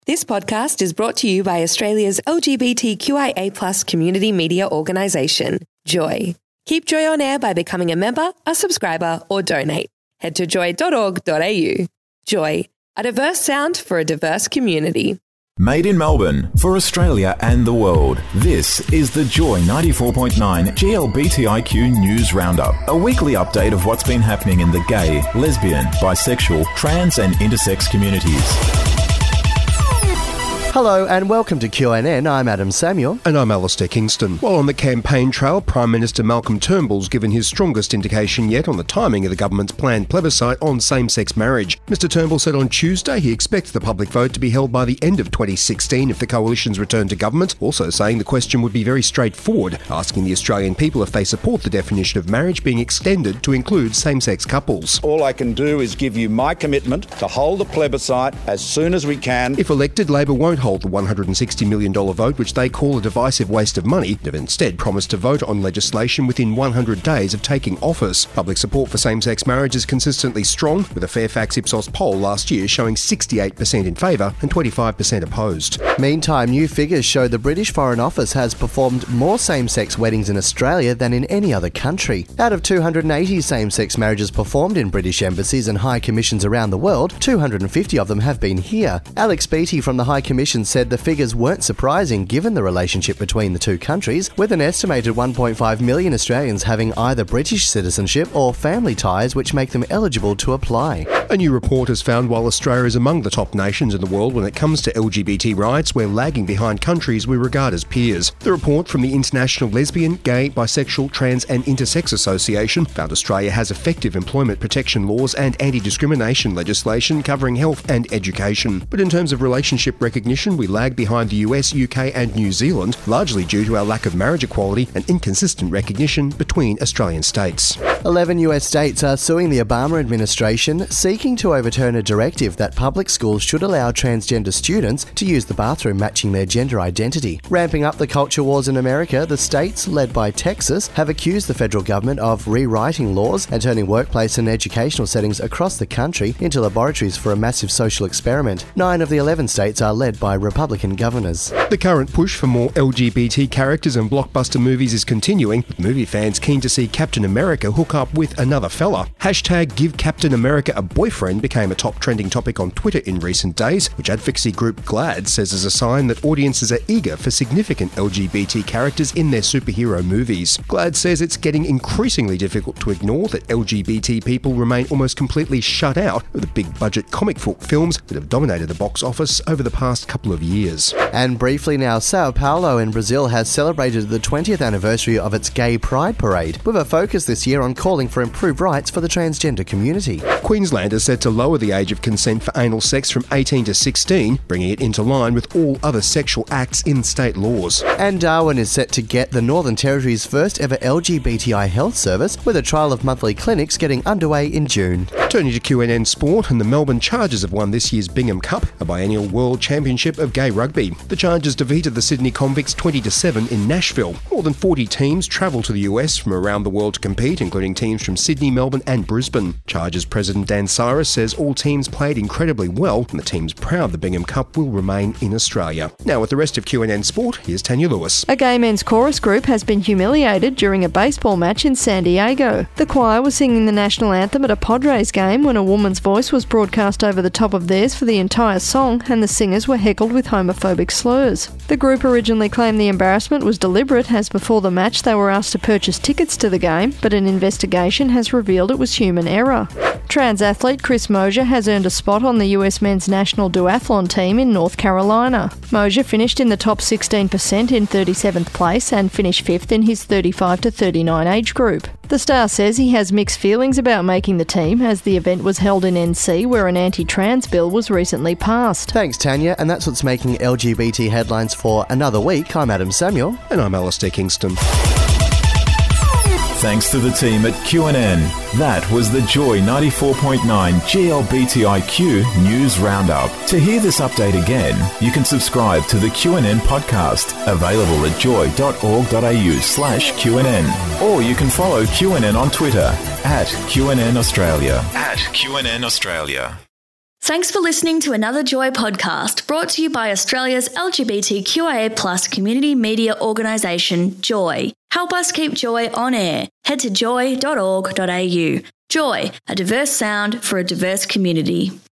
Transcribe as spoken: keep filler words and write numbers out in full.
This podcast is brought to you by Australia's L G B T Q I A plus community media organisation, Joy. Keep Joy on air by becoming a member, a subscriber or donate. Head to joy dot org dot a u. Joy, a diverse sound for a diverse community. Made in Melbourne, for Australia and the world, this is the Joy ninety-four point nine G L B T I Q News Roundup, a weekly update of what's been happening in the gay, lesbian, bisexual, trans and intersex communities. Hello and welcome to Q N N. I'm Adam Samuel. And I'm Alistair Kingston. While on the campaign trail, Prime Minister Malcolm Turnbull's given his strongest indication yet on the timing of the government's planned plebiscite on same-sex marriage. Mister Turnbull said on Tuesday he expects the public vote to be held by the end of twenty sixteen if the coalition's return to government, also saying the question would be very straightforward, asking the Australian people if they support the definition of marriage being extended to include same-sex couples. All I can do is give you my commitment to hold the plebiscite as soon as we can. If elected, Labor won't hold the one hundred sixty million dollars vote, which they call a divisive waste of money. They've instead promised to vote on legislation within one hundred days of taking office. Public support for same-sex marriage is consistently strong, with a Fairfax Ipsos poll last year showing sixty-eight percent in favour and twenty-five percent opposed. Meantime, new figures show the British Foreign Office has performed more same-sex weddings in Australia than in any other country. Out of two hundred eighty same-sex marriages performed in British embassies and high commissions around the world, two hundred fifty of them have been here. Alex Beattie from the High Commission said the figures weren't surprising given the relationship between the two countries, with an estimated one point five million Australians having either British citizenship or family ties which make them eligible to apply. A new report has found while Australia is among the top nations in the world when it comes to L G B T rights, we're lagging behind countries we regard as peers. The report from the International Lesbian, Gay, Bisexual, Trans and Intersex Association found Australia has effective employment protection laws and anti-discrimination legislation covering health and education. But in terms of relationship recognition, we lag behind the U S, U K and New Zealand, largely due to our lack of marriage equality and inconsistent recognition between Australian states. Eleven U S states are suing the Obama administration, seeking to overturn a directive that public schools should allow transgender students to use the bathroom matching their gender identity. Ramping up the culture wars in America, the states, led by Texas, have accused the federal government of rewriting laws and turning workplace and educational settings across the country into laboratories for a massive social experiment. Nine of the eleven states are led by Republican governors. The current push for more L G B T characters in blockbuster movies is continuing, with movie fans keen to see Captain America hook up with another fella. Hashtag Give Captain America a Boyfriend became a top trending topic on Twitter in recent days, which advocacy group GLAAD says is a sign that audiences are eager for significant L G B T characters in their superhero movies. GLAAD says it's getting increasingly difficult to ignore that L G B T people remain almost completely shut out of the big budget comic book films that have dominated the box office over the past couple of years. And briefly now, Sao Paulo in Brazil has celebrated the twentieth anniversary of its Gay Pride Parade, with a focus this year on calling for improved rights for the transgender community. Queensland is set to lower the age of consent for anal sex from eighteen to sixteen, bringing it into line with all other sexual acts in state laws. And Darwin is set to get the Northern Territory's first ever L G B T I health service, with a trial of monthly clinics getting underway in June. Turning to Q N N Sport, and the Melbourne Chargers have won this year's Bingham Cup, a biennial world championship of gay rugby. The Chargers defeated the Sydney Convicts twenty to seven in Nashville. More than forty teams travel to the U S from around the world to compete, including teams from Sydney, Melbourne and Brisbane. Chargers President Dan Cyrus says all teams played incredibly well, and the team's proud the Bingham Cup will remain in Australia. Now with the rest of Q N N Sport, here's Tanya Lewis. A gay men's chorus group has been humiliated during a baseball match in San Diego. The choir was singing the national anthem at a Padres game when a woman's voice was broadcast over the top of theirs for the entire song, and the singers were heckled with homophobic slurs. The group originally claimed the embarrassment was deliberate, as before the match they were asked to purchase tickets to the game, but an investigation has revealed it was human error. Trans athlete Chris Mosier has earned a spot on the U S men's national duathlon team in North Carolina. Mosier finished in the top sixteen percent in thirty-seventh place and finished fifth in his thirty-five to thirty-nine age group. The star says he has mixed feelings about making the team, as the event was held in N C, where an anti-trans bill was recently passed. Thanks, Tanya, and that's what's making L G B T headlines for another week. I'm Adam Samuel. And I'm Alistair Kingston. Thanks to the team at Q N N. That was the Joy ninety-four point nine G L B T I Q News Roundup. To hear this update again, you can subscribe to the Q N N podcast, available at joy dot org dot a u slash Q N N. Or you can follow Q N N on Twitter, at Q N N Australia. At Q N N Australia. Thanks for listening to another Joy podcast brought to you by Australia's L G B T Q I A plus community media organisation, Joy. Help us keep Joy on air. Head to joy dot org dot a u. Joy, a diverse sound for a diverse community.